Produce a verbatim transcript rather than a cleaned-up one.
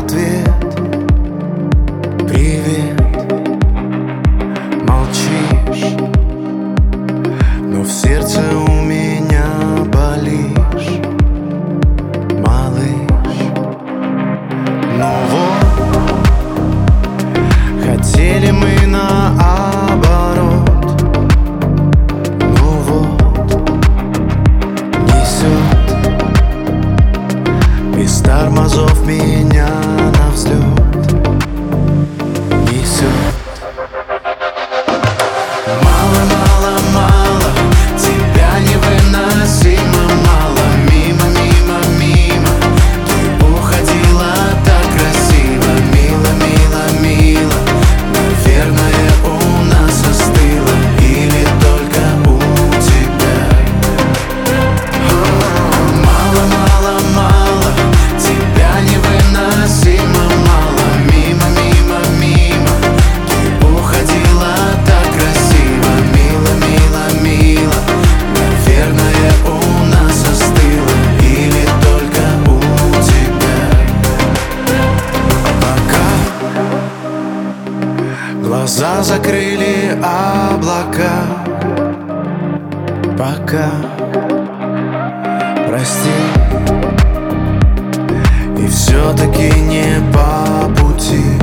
ответ привет. Молчишь, но в сердце у меня болишь, малыш. Ну вот, хотели мы наоборот. Ну вот, несет без тормозов меня на взлет. Несет. Мало, мало, мало, тебя невыносимо мало. Мимо, мимо, мимо, ты уходила так красиво. Мило, мило, мило, наверное, у нас остыло. Или только у тебя. Мало, мало, мало, тебя невыносимо мало. Мимо, мимо, мимо, ты уходила так красиво. Мило, мило, мило, наверное, у нас остыло. Или только у тебя. Пока глаза закрыли облака. Пока, прости, и все-таки не по пути.